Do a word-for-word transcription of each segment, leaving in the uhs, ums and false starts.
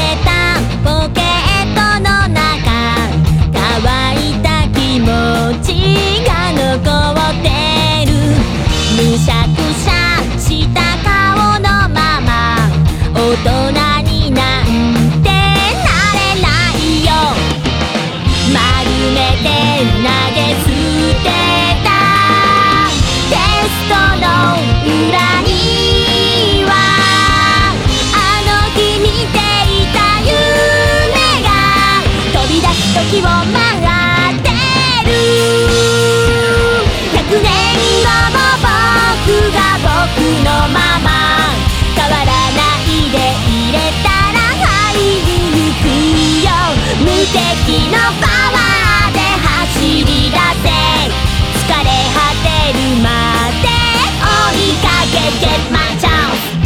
れたポケットの中、乾いた気持ちが残ってる。むしゃくしゃした顔のまま大人になんてなれないよ。丸めて投げ捨てたテストの裏には、あの日見ていた夢が飛び出す時を待ってる。百年後も僕が僕のまま変わらないでいれたら這いに行くよ。無敵のパワーで走り出せ、疲れ果てるまで追いかけ Get my chance。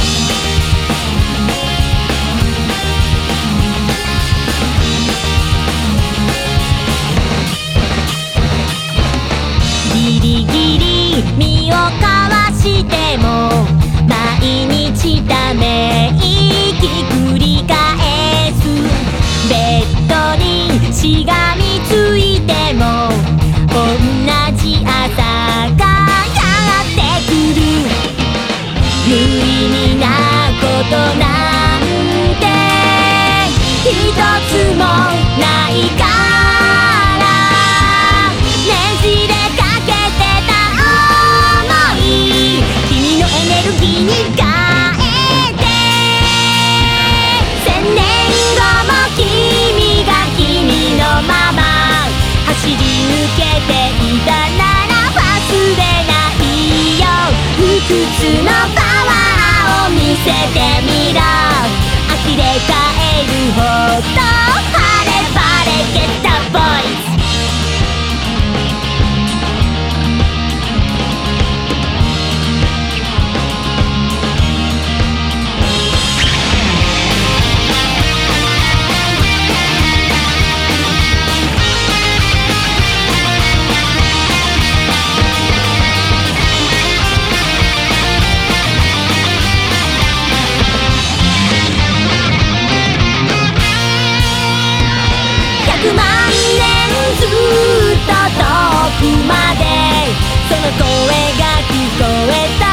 ギリギリ身をかわしても毎日ため息繰り返す。ベッドにしがみついても同じ朝がやってくる。無意味なことなんて一つもないから、ねじれかけてた想い、君のエネルギーに変えて、千年後も君が君のまま走り抜けていたなら忘れないよ。不屈のパワーを見せてみろ。呆れ返るほど晴れ晴れ Get the voice。百万年ずっと遠くまでその声が聞こえた。